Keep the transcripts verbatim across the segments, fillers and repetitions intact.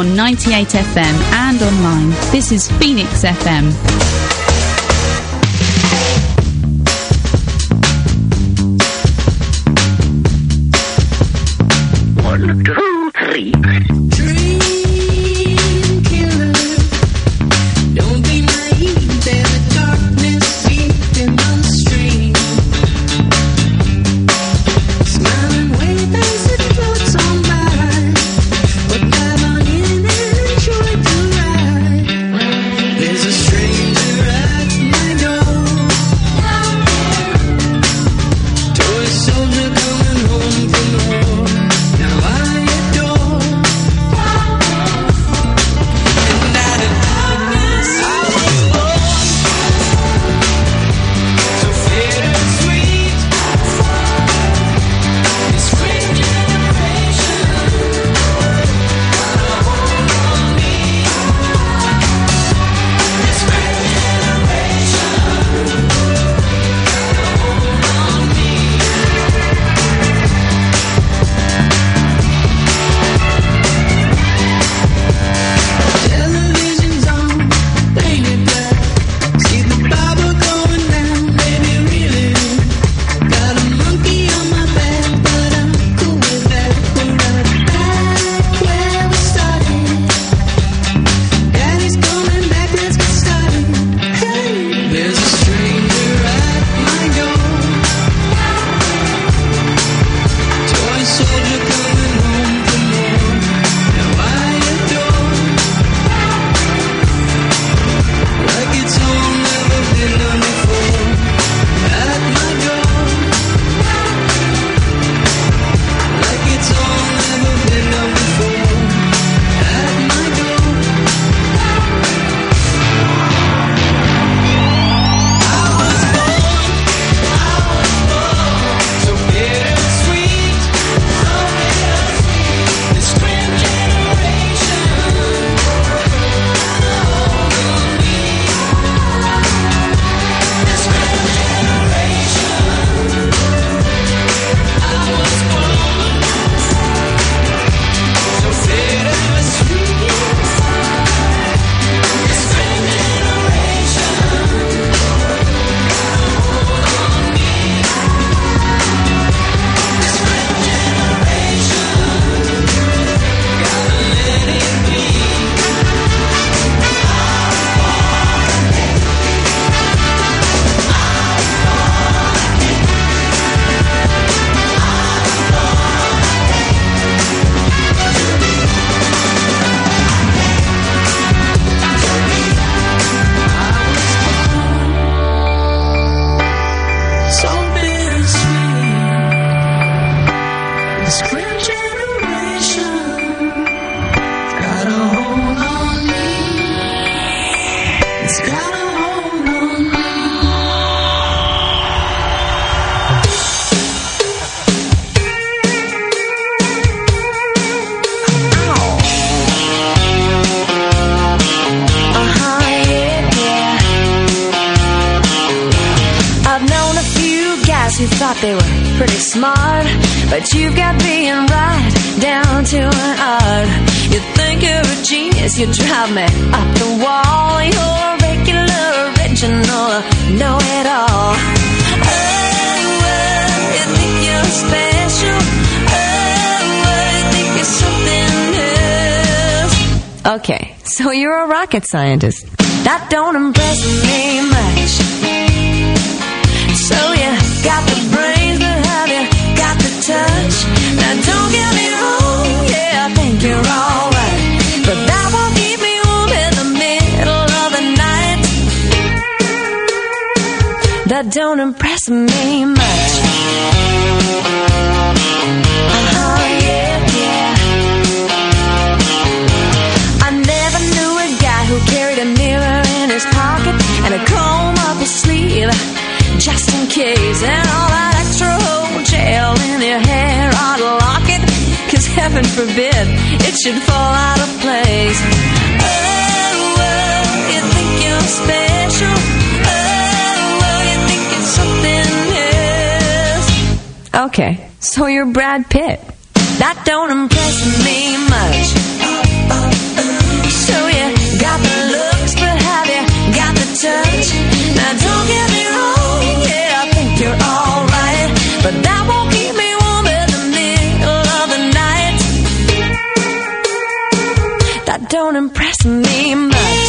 on ninety-eight F M and online. This is Phoenix F M. One, two, three. Who thought they were pretty smart, but you got being right down to an art. You think you're a genius, you drive me up the wall. You're a regular, original, know-it-all. Oh, well, you think you're special. Oh, well, you think you're something else. Okay, so you're a rocket scientist. That don't impress me much. So you got the brains, but have you got the touch? Now don't get me wrong, yeah, I think you're alright, but that won't keep me warm in the middle of the night. That don't impress me much. Uh-huh, yeah, yeah. I never knew a guy who carried a mirror in his pocket and a comb up his sleeve, just in case, and all that extra gel in your hair ought to lock it, cause heaven forbid it should fall out of place. Oh, well, you think you're special. Oh, well, you think it's something else. Okay, so you're Brad Pitt. That don't impress me much. got the looks, but have you got the touch? Now don't get me wrong, yeah, I think you're alright, but that won't keep me warm in the middle of the night. That don't impress me much.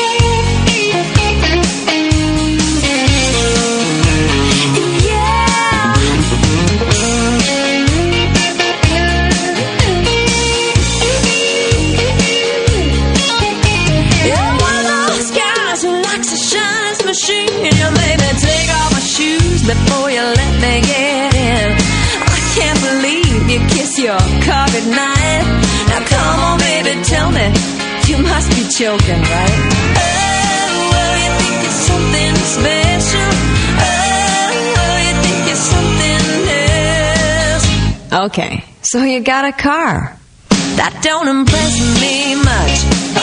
You made me take off my shoes before you let me get in. I can't believe you kiss your car goodnight. Now come on, baby, tell me, you must be joking, right? Oh, well, you think you're something special. Oh, you think you're something else. Okay, so you got a car. That don't impress me much.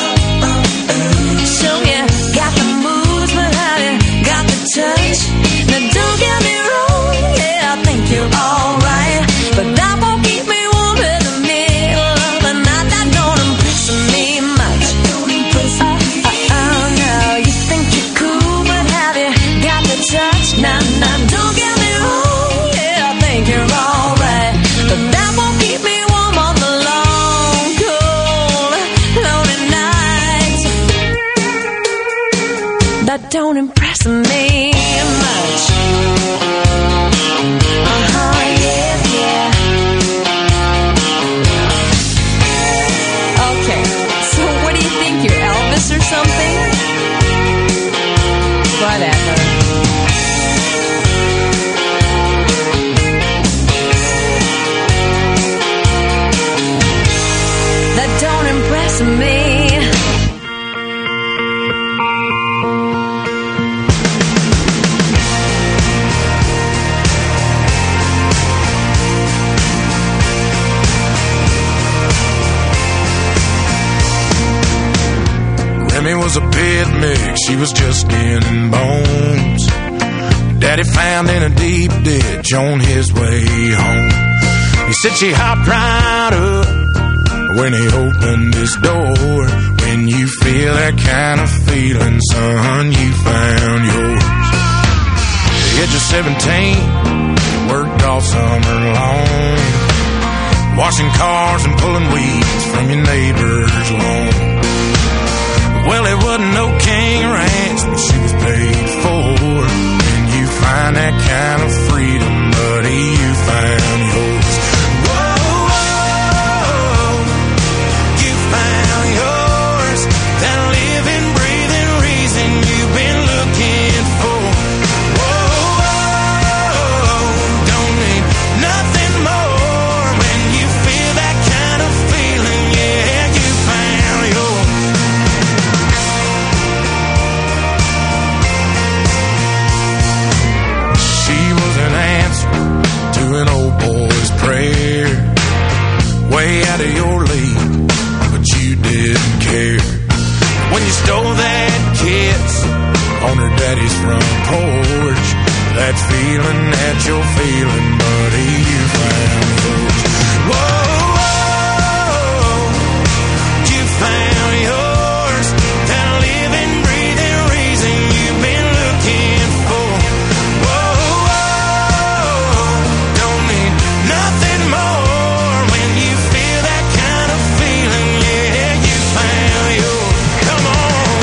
So you got the moves, but have you got the touch? Now don't get me wrong, yeah, I think you're alright, but that won't keep me warm in the middle of the night. That don't impress me much. Oh, oh, oh, no, you think you're cool, but have you got the touch? Now, now, don't get me wrong, yeah, I think you're alright, but that won't keep me warm on the long, cold, lonely nights. That don't impress me much. Uh-huh, yeah, yeah. Okay, so what do you think, you're Elvis or something? Whatever. That don't impress me. Grammy was a pit mix, she was just skin and bones. Daddy found in a deep ditch on his way home. He said she hopped right up when he opened his door. When you feel that kind of feeling, son, you found yours. The age of seventeen, worked all summer long, washing cars and pulling weeds from your neighbor's lawn. Well, it wasn't no king ranch, but she was paid for. When you find that kind of freedom, buddy, you found yours. Whoa, whoa, you found yours. That living, breathing reason you've been looking for. Whoa, whoa, don't need nothing more. When you feel that kind of feeling, yeah, you found yours. An old boy's prayer, way out of your league, but you didn't care. When you stole that kiss on her daddy's front porch, that feeling that you're feeling, buddy, you found yours. Whoa, whoa, you found yours. That living, breathing reason you've been looking for. Nothing more. When you feel that kind of feeling, yeah, you found yours. Come on.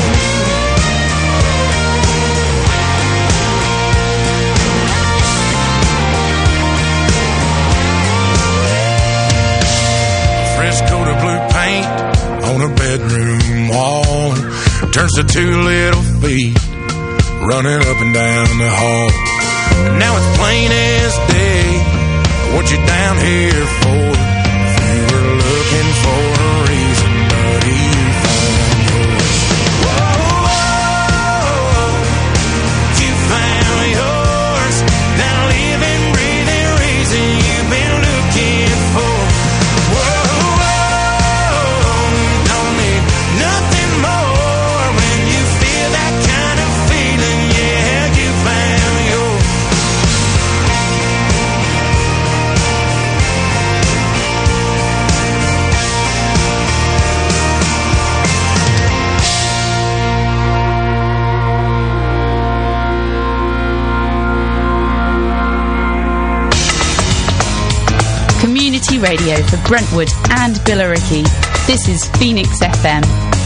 Fresh coat of blue paint on a bedroom wall turns to two little feet running up and down the hall. And now it's plain as day what you down here for. If you were looking for a reason, buddy, you found yours. Whoa, whoa, you found yours. That living, breathing reason you've been looking for. Whoa, whoa, don't need nothing more. When you feel that kind of feeling, yeah, you found yours. radio for Brentwood and Billericay. This is Phoenix F M.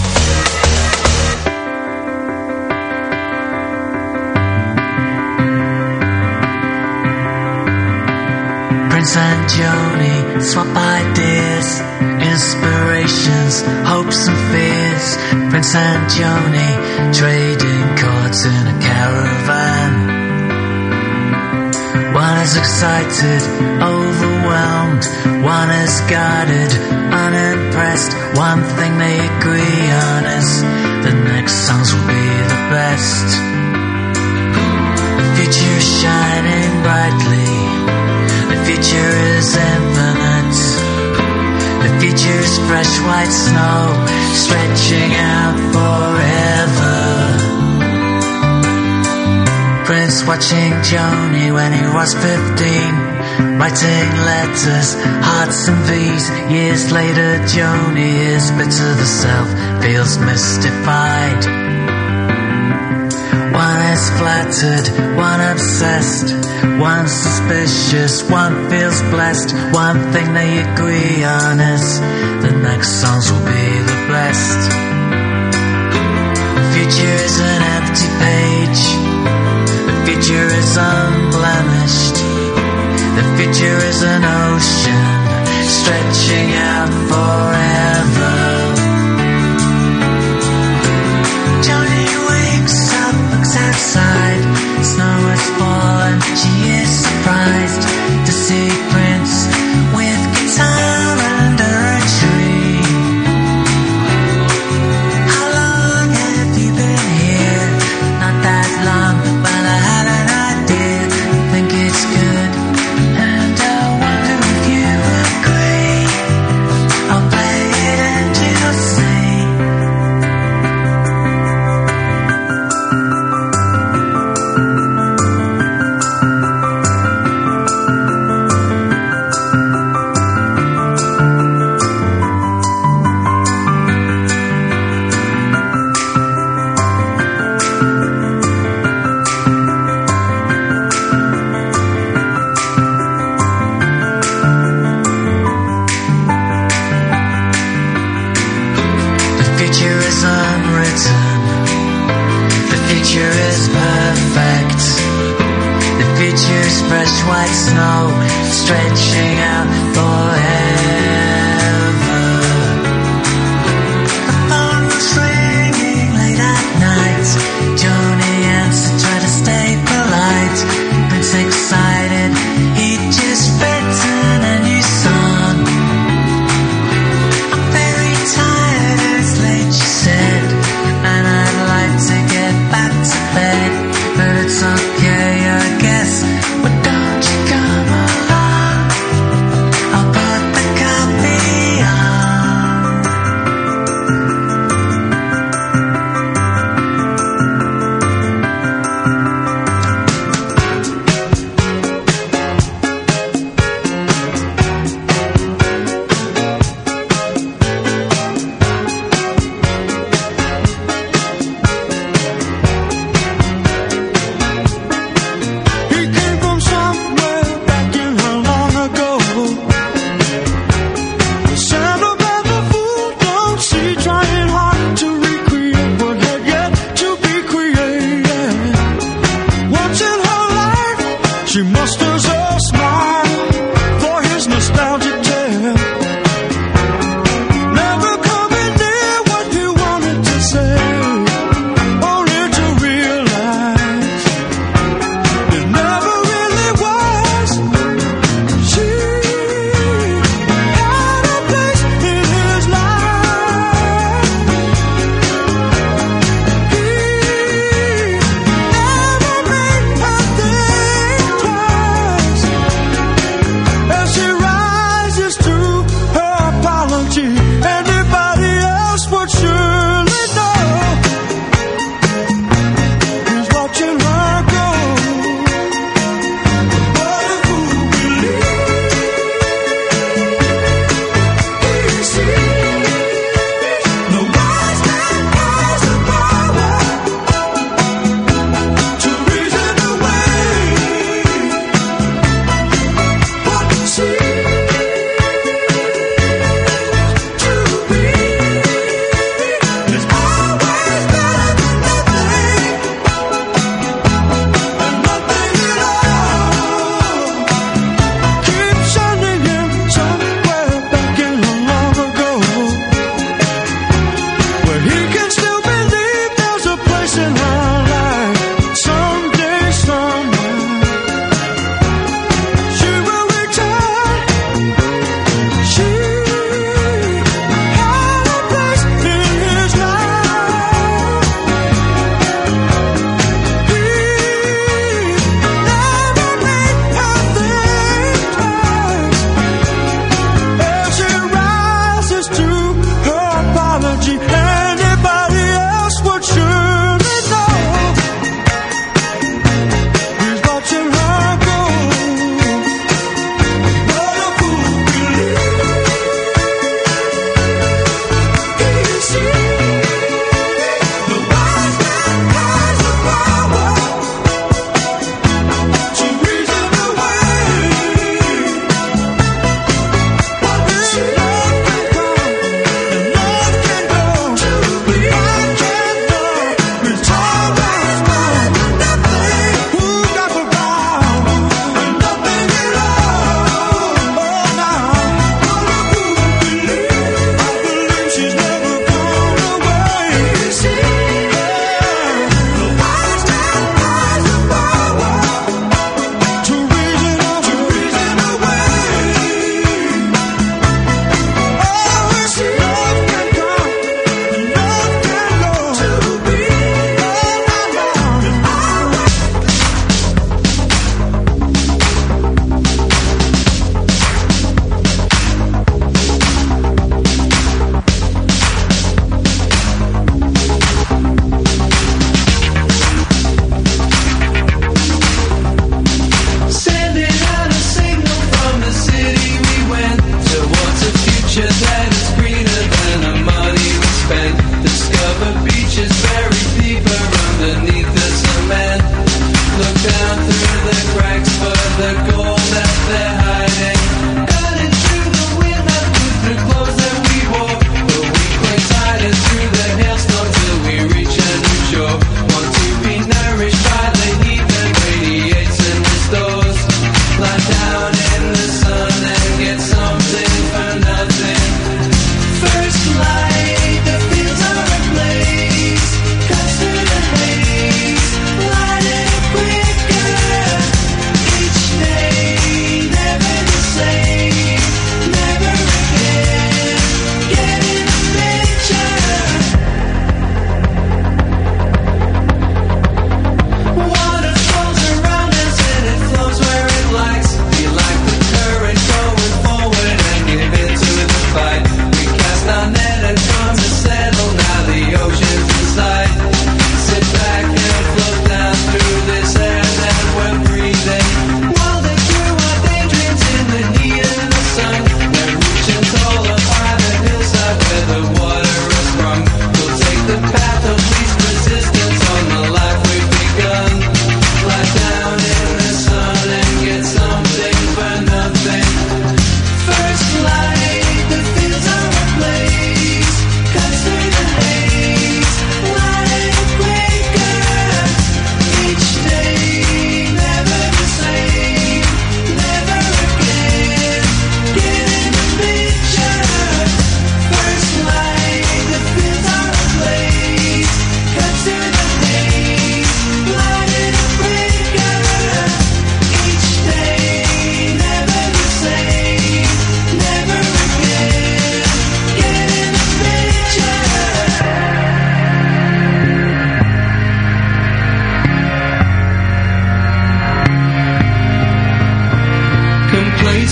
Prince and Joni swap ideas, inspirations, hopes and fears. Prince and Joni trading cards in a caravan. One is excited, overwhelmed. One is guarded, unimpressed. One thing they agree on is the next songs will be the best. The future is shining brightly. The future is infinite. The future is fresh white snow, stretching out forever. Prince watching Joni when he was fifteen, writing letters, hearts and V's. Years later Joni is bitter the self, feels mystified. One is flattered, one obsessed, one suspicious, one feels blessed. One thing they agree on is the next songs will be the best. The future is an empty page. The future is unblemished. The future is an ocean stretching out forever. Joni wakes up, looks outside. Snow has fallen, she is surprised to see Prince with guitar under a tree. How long have you been here? Not that long, but I have an idea. Think it's good, and I wonder if you agree. I'll play it and you'll sing. Fresh white snow stretching out forever. The phone was ringing late at night. Joni answered, tried to stay polite. Prince excited, he'd just written a new song. I'm very tired, it's late, she said, and I'd like to get back to bed, but it's okay, I guess. Well, don't you come along? I'll put the coffee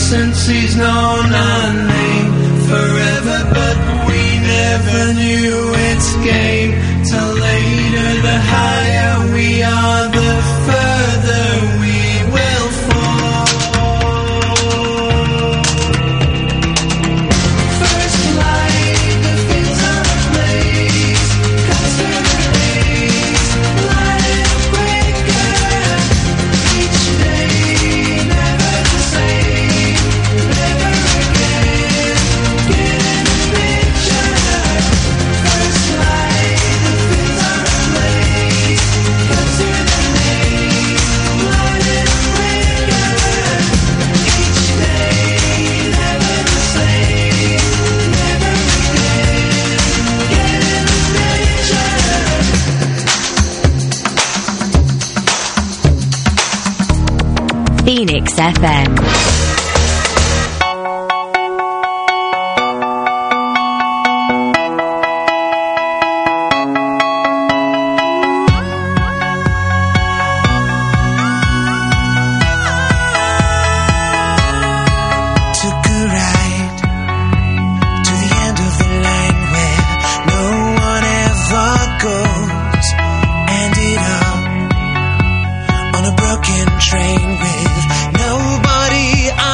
since he's known our name forever, but we never knew its game till later. The higher we are, the further we will fall. First light, the fields are ablaze, cuts through the haze, light it quicker. Each day, never the same, never again. Get in the picture. First light, the fields are ablaze, cuts through the haze, light it quicker. Each day, never the same, never again. Get in the picture. Phoenix F M. Took a ride to the end of the line where no one ever goes. Ended up on a broken train with nobody I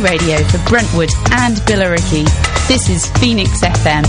radio for Brentwood and Billericay. This is Phoenix F M.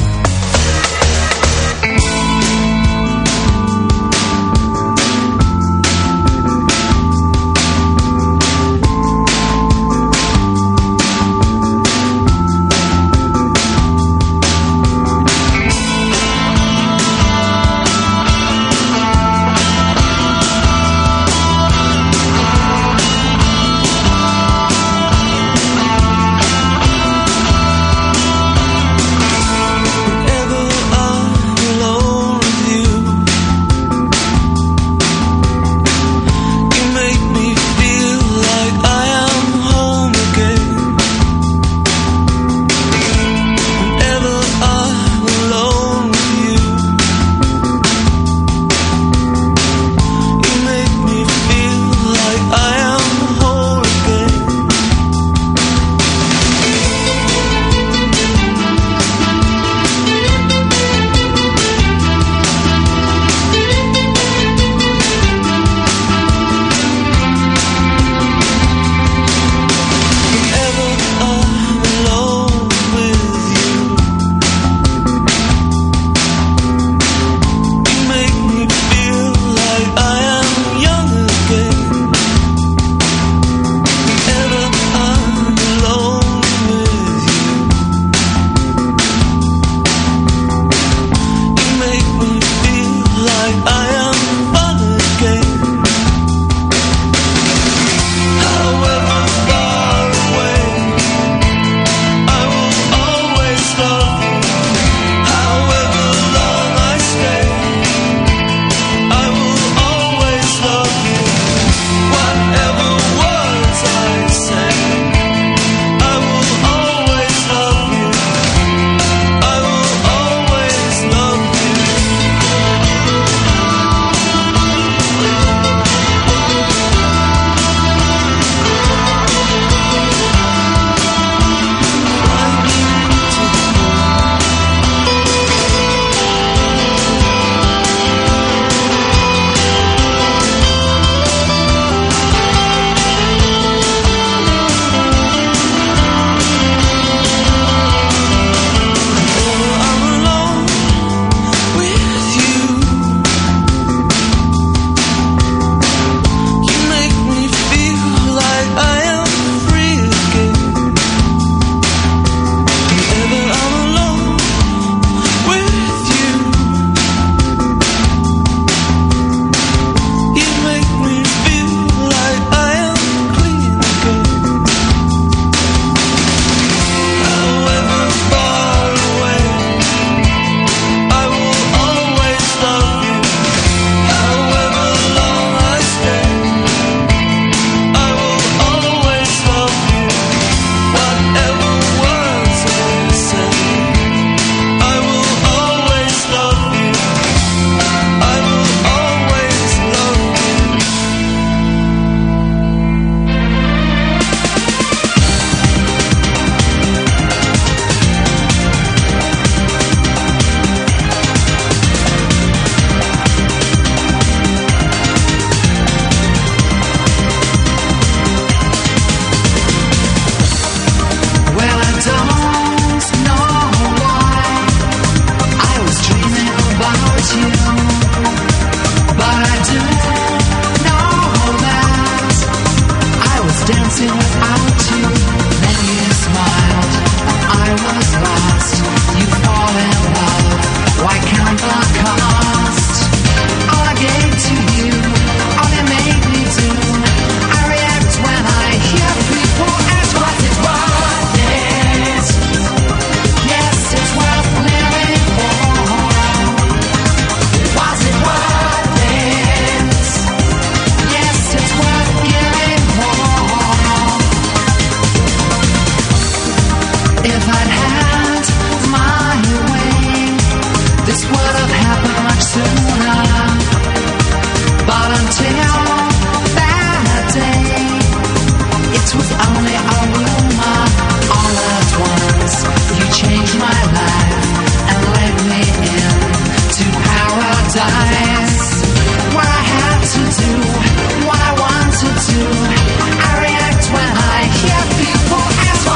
What I want to do, I react when I hear people ask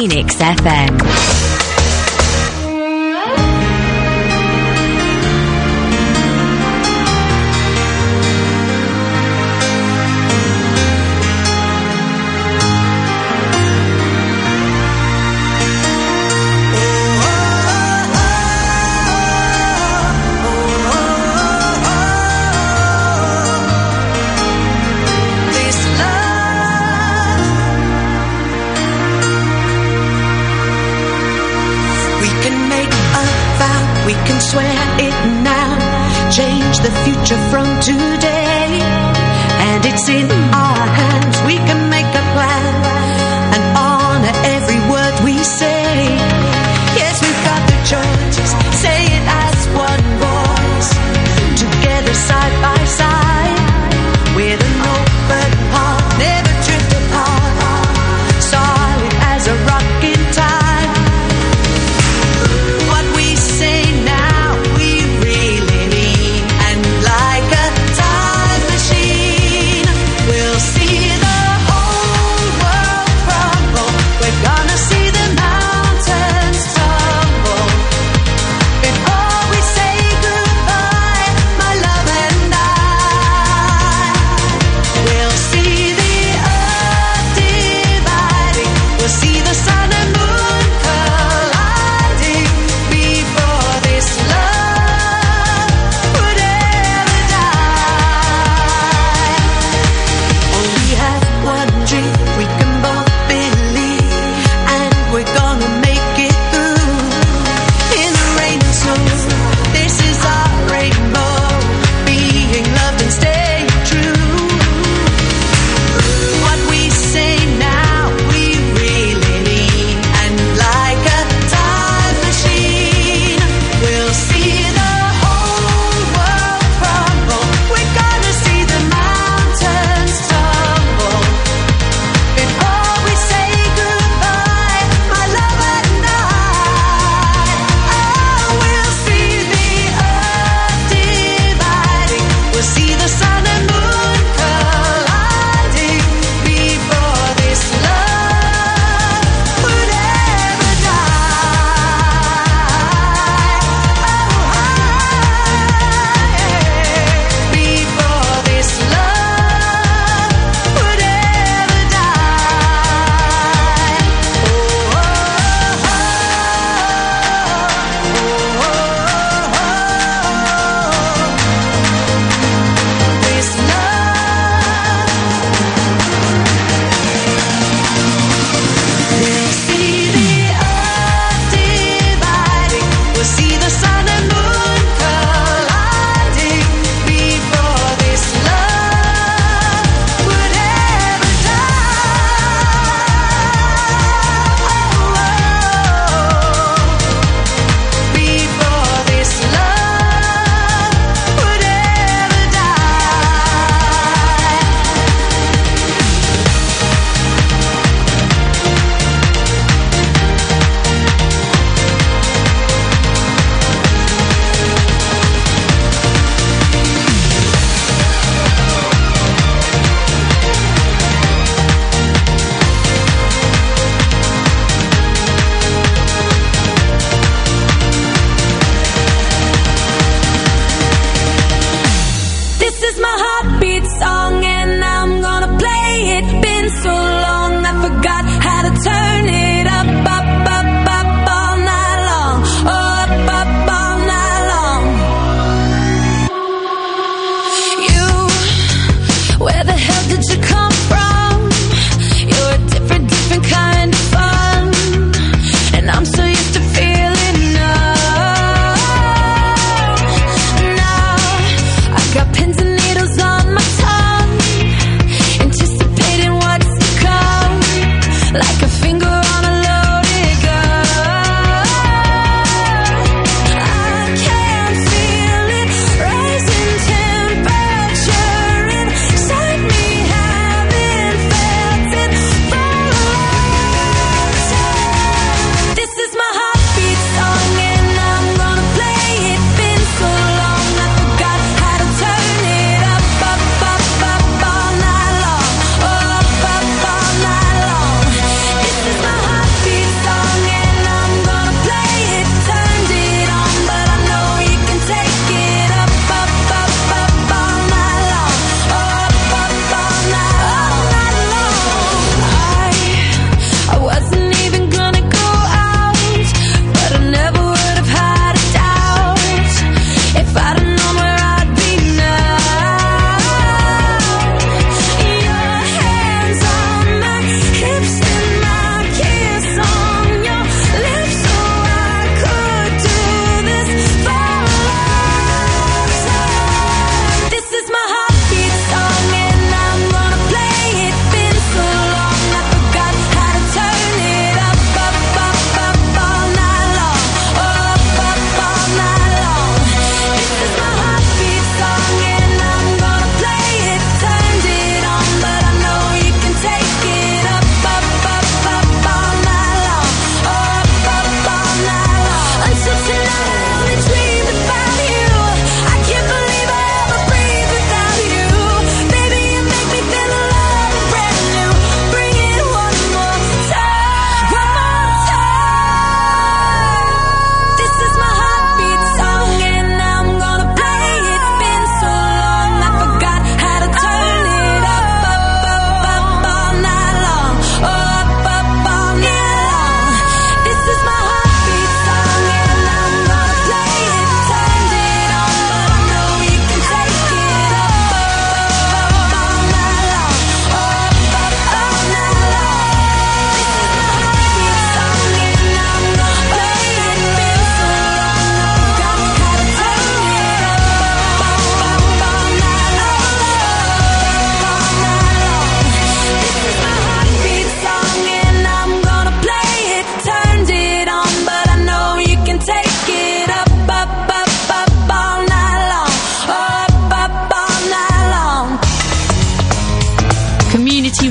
Phoenix F M. We can swear it now, change the future from today. And it's in our hands, we can make a plan and honor every word we say. Yes, we've got the choice, say it as one voice, together side by side, with an open heart, never drift apart, solid as a rock in time. See the whole world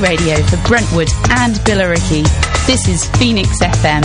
radio for Brentwood and Billericay. This is Phoenix F M.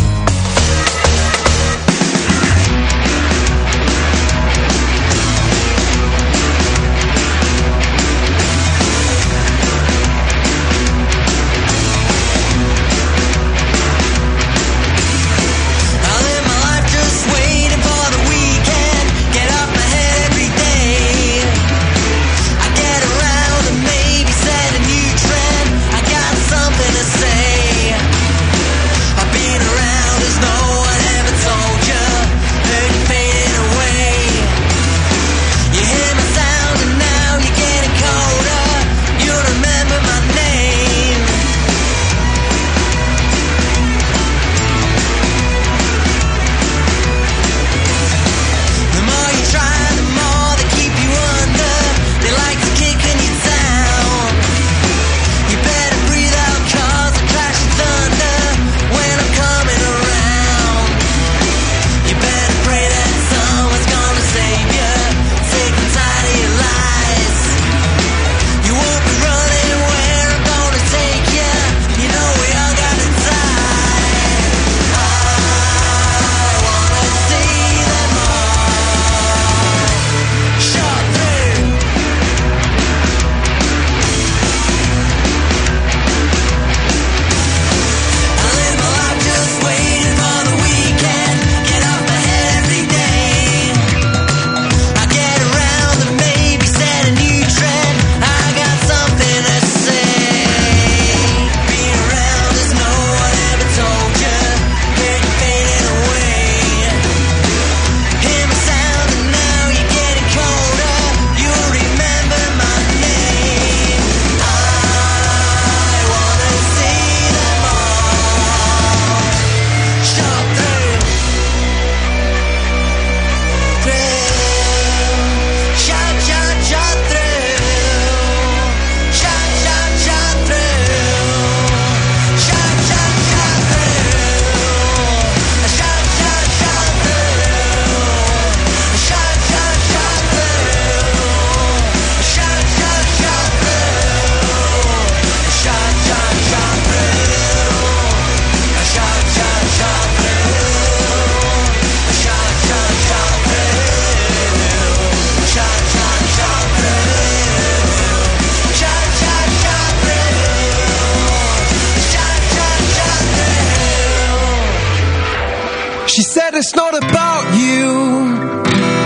She said it's not about you,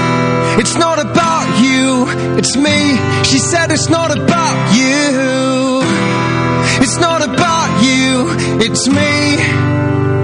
it's not about you, it's me. She said it's not about you, it's not about you, it's me.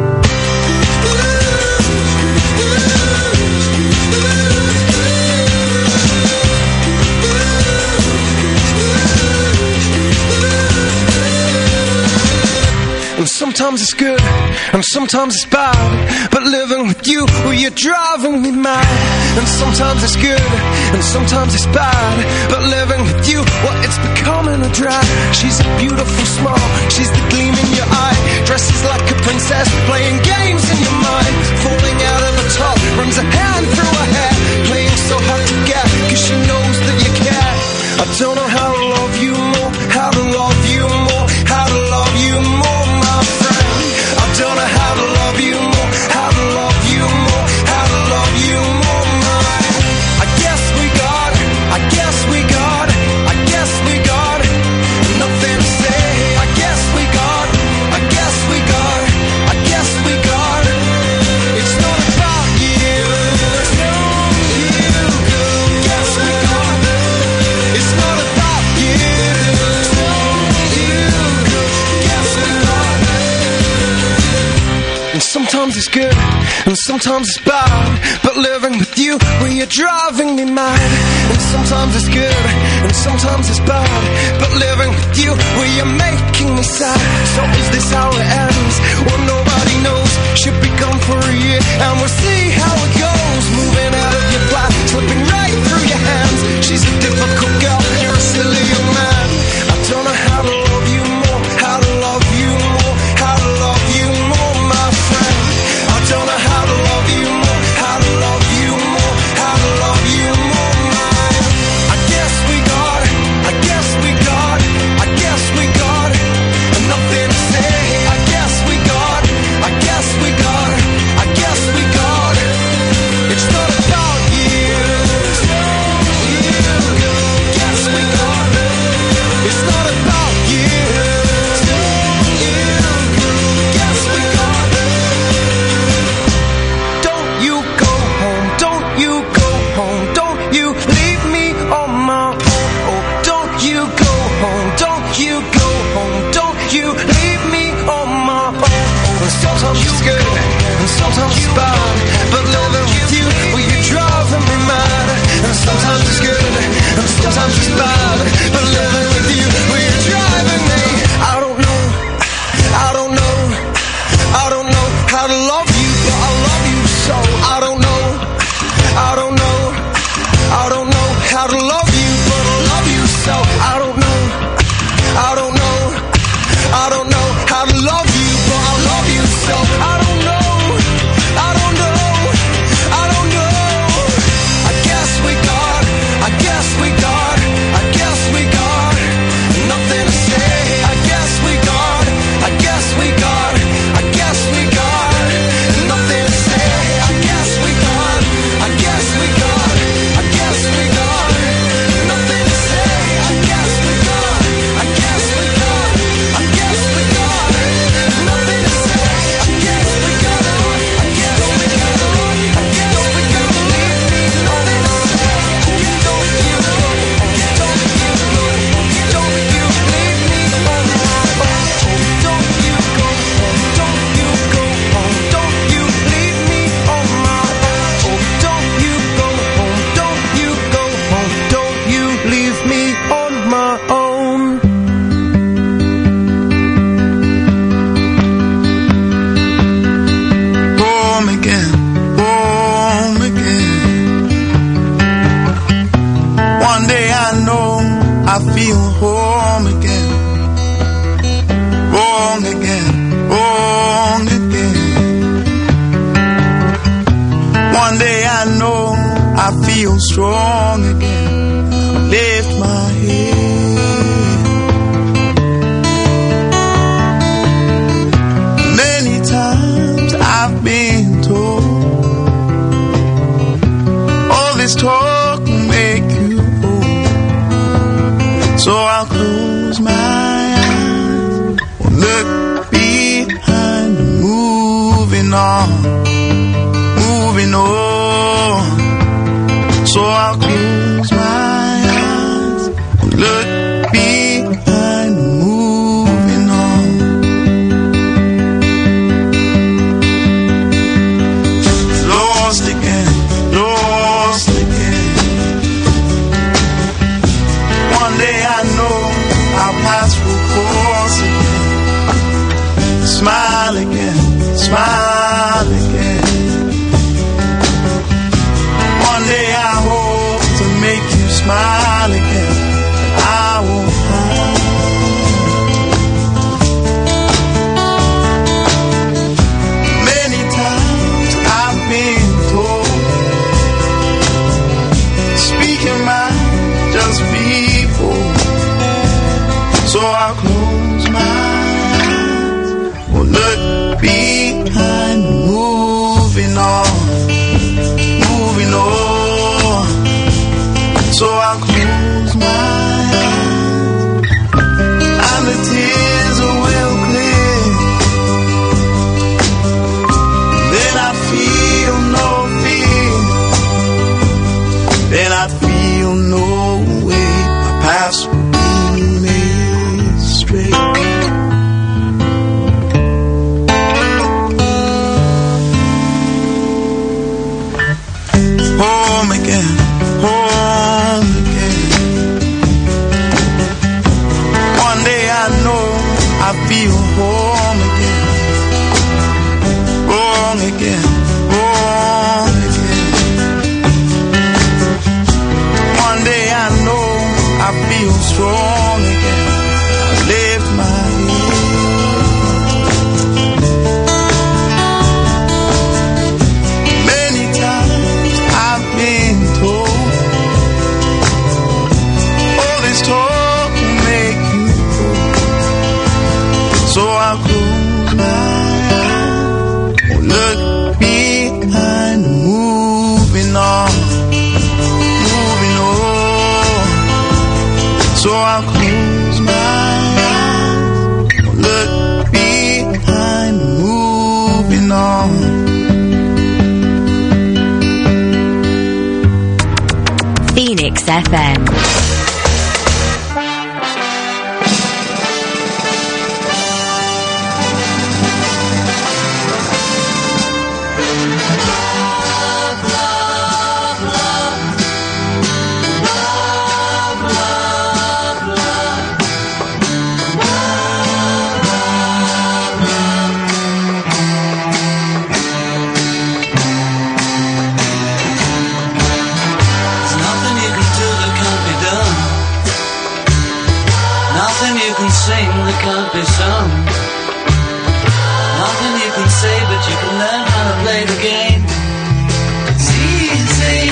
And sometimes it's good, and sometimes it's bad, but living with you, well, you're driving me mad. And sometimes it's good, and sometimes it's bad, but living with you, well, it's becoming a drag. She's a beautiful smile, she's the gleam in your eye, dresses like a princess, playing games in your mind, falling out of the top, runs a hand through her hair, playing so hard to get, cause she knows that you care. I don't know how to love you more, how to love you more, how to love you more, my friend. I don't know how to love you more, how to love you more, how to love you more, my. I guess we got, I guess we got, I guess we got nothing to say. I guess we got, I guess we got, I guess we got. It's not about you, it's not you, girl. Guess we got. It's not about you, it's not you, girl. Guess we got. And sometimes it's good, and sometimes it's bad, but living with you, well, you're driving me mad. And sometimes it's good, and sometimes it's bad, but living with you, well, you're making me sad. So is this how it ends? Well, nobody knows. Should be gone for a year, and we'll see how it goes. Moving out of your flat, slipping right through your hands. She's a difficult girl, you're a silly young man. I don't know how to love you more, how to love you more, how to love you more, my friend. I don't know how to love you more, how to love you more, how to love you more, my. I guess we got, I guess we got, I guess we got sometimes it's bad, but living with you, well, you're driving me mad. And sometimes it's good, and sometimes it's bad, but living with you, well, you're driving me. I don't know, I don't know, I don't know how to love you, but I love you so. I don't know, I don't know, I don't know how to love you, but I love you so. I don't know, I don't know, I don't know how to love you, but I love you so. I don't know, I don't know, I don't know. I guess we got, I guess we got, I guess we got nothing to say. I guess we got, I guess we got, I guess we got nothing to say. I guess we got, I guess we got, I guess we got nothing to say. I guess we got, I guess we got, I guess we got nothing to say. I guess we got, I guess we got, I guess we got nothing to say. Don't you, don't you, don't you leave me on my own. Don't you go, don't you go home. Don't you leave me on my own. Don't you go home. Don't you go home. Don't you leave me on my own. Home again, home again. One day I know I feel home again. Wrong again, wrong again. One day I know I feel strong again. Lift my head. Many times I've been told all this talk will make you old. So I'll close my eyes, look behind, moving on, moving on. So I'll close my eyes, look behind, moving on. Lost again, lost again. One day I know I'll pass through course again. Smile again, smile again. One day I hope to make you smile again. I won't hide. Many times I've been told, speaking mind, just people. So I'll close my eyes, will look behind, moving on, moving on. So I'll close my eyes, and the tears will clear. Then I feel no fear. Then I feel no way. My past will be made straight. Home again, home again. One day I know I feel home again. Wrong again, wrong again. One day I know I feel strong again. I lift my head. Many times I've been told all this talk will make you old. So I'll close my eyes, look behind, moving on, moving on. So I'll close my eyes, look behind, moving on. Phoenix F M. can't be sung. Nothing you can say, but you can learn how to play the game. It's easy.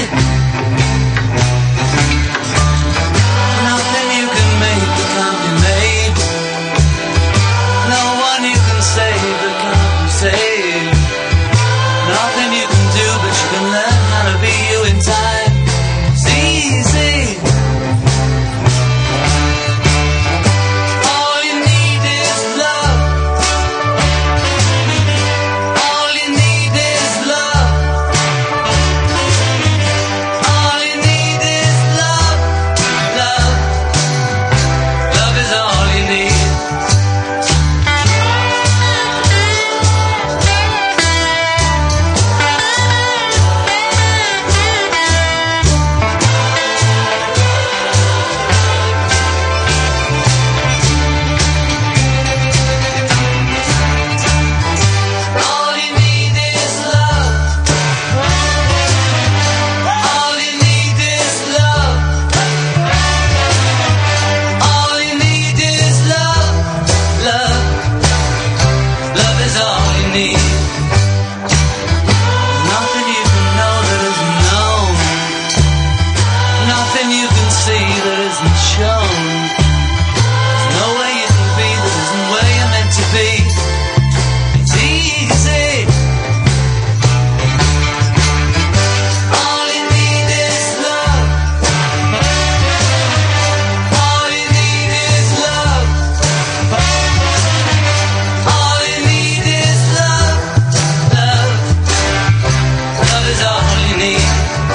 Nothing you can make that can't be made. No one you can save that can't be saved. Nothing you can do, but you can learn how to be you in time. It's easy. All you need is love. All you need is love. All you need is love. Love. Love is all you need. All you need is love. All you need is love. All you need is love. Love. Love is all you need. Nothing you can know that isn't known. Nothing you can see that isn't shown. There's no way you can be that isn't where you're meant to be. It's easy. All you need is love. All you need is love. All you need is love. Love. Love is all you need.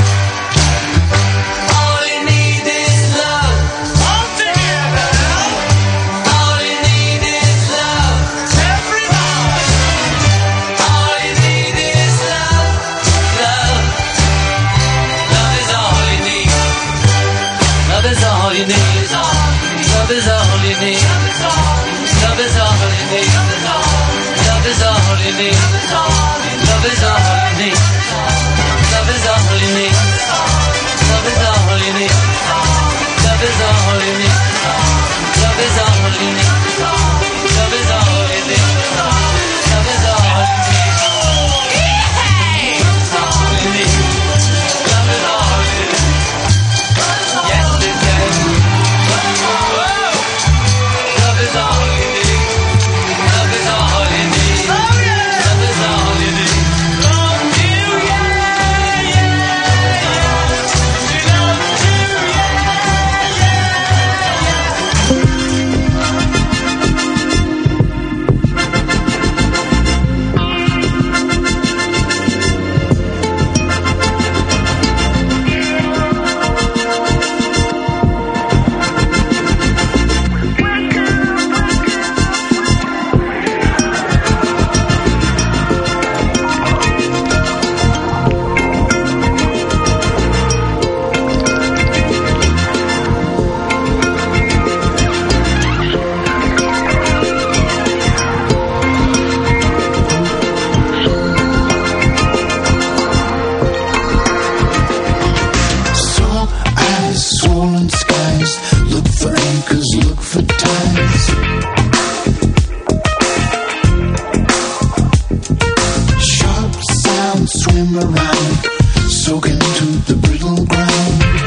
All you need is love. All together. All you need is love. Everybody. All you need is love. Love. Love is all you need. Love is all you need. Love is all you need. Love is all you need. Love is all you need. Love is all you need. Love is all you need. Love is all you need. Love is all you need. Love is all you need. Love is all you need. Love is all you need. All you need. Love is all you need. Yesterday. Love is all you need. Love is all you need. Love is all you need. Love you, yeah, yeah, yeah. Love you, yeah, Sore eyes, swollen skies. Look for anchors, look for tides. Sharp sounds swim around, soak into the brittle ground.